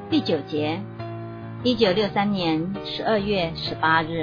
第9节，1963年12月18日。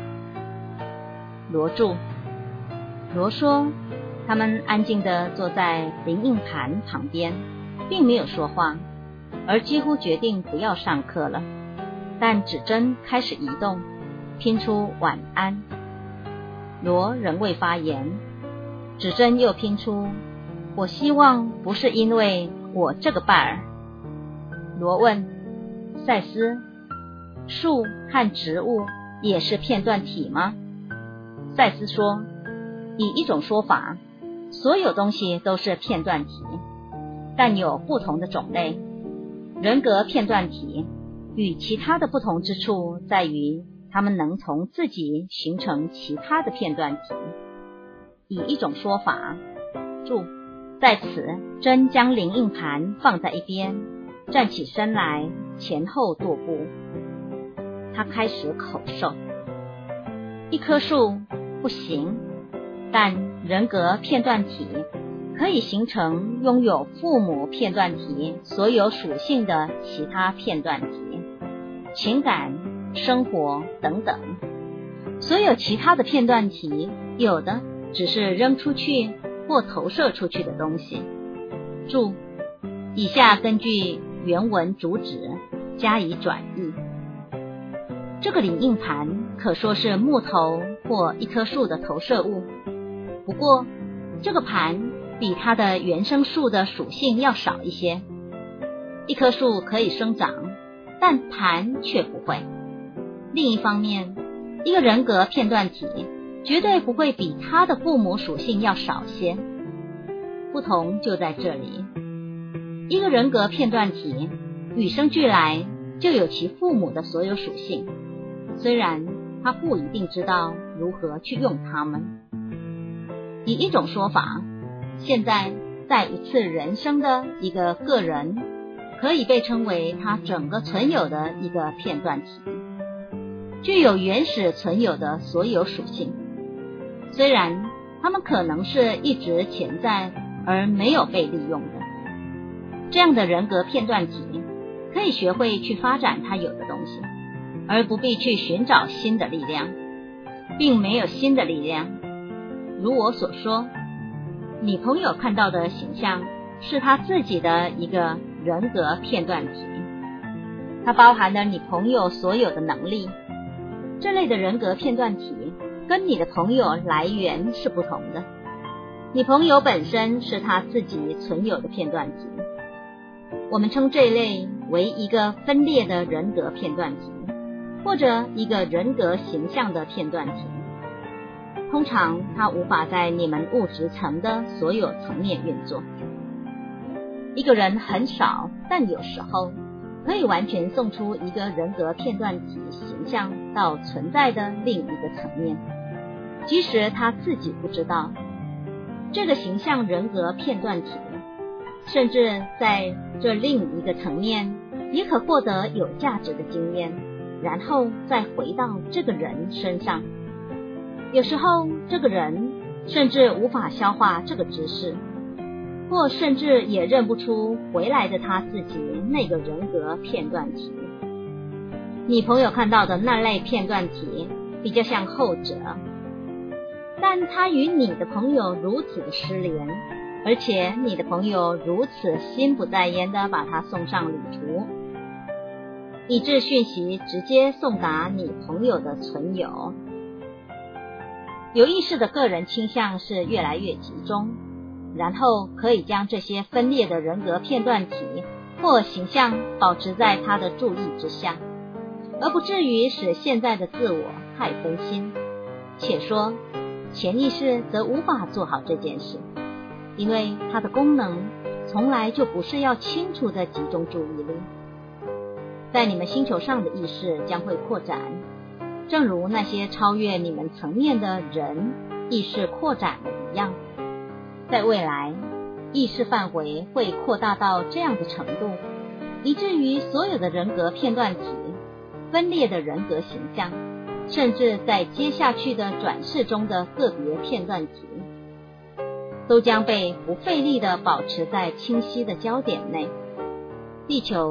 罗著。罗说，他们安静地坐在灵印盘旁边，并没有说话，而几乎决定不要上课了。但指针开始移动，拼出晚安。罗仍未发言，指针又拼出我希望不是因为我这个拜尔。罗问赛斯，树和植物也是片段体吗？赛斯说，以一种说法，所有东西都是片段体，但有不同的种类。人格片段体与其他的不同之处在于，它们能从自己形成其他的片段体。以一种说法，注，在此，真将灵印盘放在一边，站起身来，前后踱步。他开始口授，一棵树不行，但人格片段体可以形成拥有父母片段体所有属性的其他片段体，情感、生活等等。所有其他的片段体，有的只是扔出去或投射出去的东西。注，以下根据原文主旨加以转译。这个灵印盘可说是木头或一棵树的投射物，不过这个盘比它的原生树的属性要少一些。一棵树可以生长，但盘却不会。另一方面，一个人格片段体绝对不会比他的父母属性要少些。不同就在这里，一个人格片段体与生俱来就有其父母的所有属性，虽然他不一定知道如何去用它们。以一种说法，现在在一次人生的一个个人可以被称为他整个存有的一个片段体，具有原始存有的所有属性，虽然它们可能是一直潜在而没有被利用的。这样的人格片段体可以学会去发展它有的东西，而不必去寻找新的力量，并没有新的力量。如我所说，你朋友看到的形象是他自己的一个人格片段体，它包含了你朋友所有的能力。这类的人格片段体跟你的朋友来源是不同的。你朋友本身是他自己存有的片段体，我们称这类为一个分裂的人格片段体，或者一个人格形象的片段体。通常它无法在你们物质层的所有层面运作。一个人很少，但有时候可以完全送出一个人格片段体形象到存在的另一个层面，即使他自己不知道。这个形象人格片段体甚至在这另一个层面也可获得有价值的经验，然后再回到这个人身上。有时候这个人甚至无法消化这个知识，或甚至也认不出回来的他自己那个人格片段体。你朋友看到的那类片段体比较像后者，但他与你的朋友如此的失联，而且你的朋友如此心不在焉地把他送上旅途，以致讯息直接送达你朋友的存有。有意识的个人倾向是越来越集中，然后可以将这些分裂的人格片段体或形象保持在他的注意之下，而不至于使现在的自我太分心。且说潜意识则无法做好这件事，因为它的功能从来就不是要清楚地集中注意力。在你们星球上的意识将会扩展，正如那些超越你们层面的人意识扩展了一样。在未来，意识范围会扩大到这样的程度，以至于所有的人格片段体、分裂的人格形象，甚至在接下去的转世中的个别片段体，都将被不费力地保持在清晰的焦点内。地球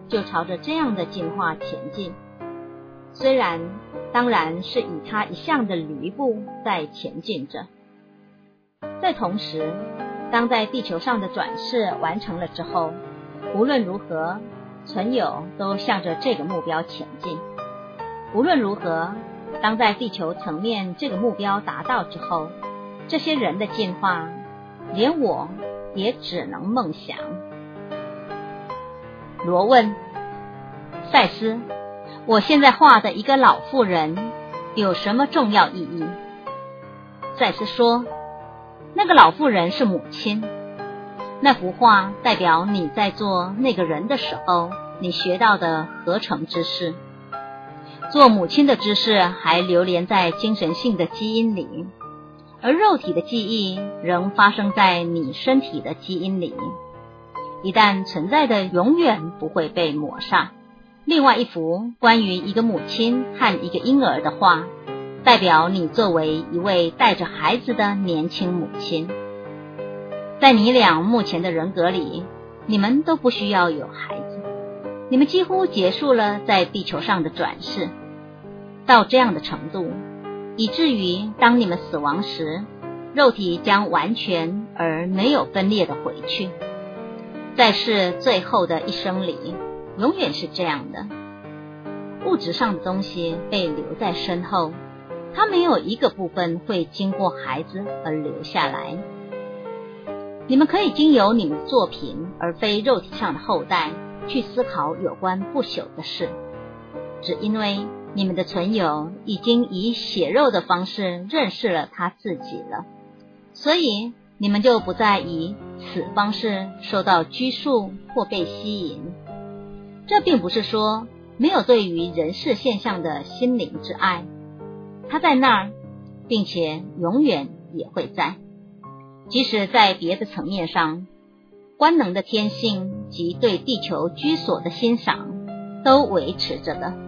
就朝着这样的进化前进，虽然当然是以它一向的驴步在前进着。在同时，当在地球上的转世完成了之后，无论如何，存有都向着这个目标前进。无论如何，当在地球层面这个目标达到之后，这些人的进化，连我也只能梦想。罗问：赛斯，我现在画的一个老妇人有什么重要意义？赛斯说，那个老妇人是母亲，那幅画代表你在做那个人的时候你学到的合成知识。做母亲的知识还流连在精神性的基因里，而肉体的记忆仍发生在你身体的基因里，一旦存在的永远不会被抹杀。另外一幅关于一个母亲和一个婴儿的画，代表你作为一位带着孩子的年轻母亲。在你俩目前的人格里，你们都不需要有孩子，你们几乎结束了在地球上的转世，到这样的程度，以至于当你们死亡时，肉体将完全而没有分裂的回去。在世最后的一生里，永远是这样的。物质上的东西被留在身后，它没有一个部分会经过孩子而留下来。你们可以经由你们的作品，而非肉体上的后代，去思考有关不朽的事，只因为你们的存有已经以血肉的方式认识了他自己了，所以你们就不再以此方式受到拘束或被吸引。这并不是说没有对于人世现象的心灵之爱，它在那儿，并且永远也会在。即使在别的层面上，观能的天性及对地球居所的欣赏都维持着的。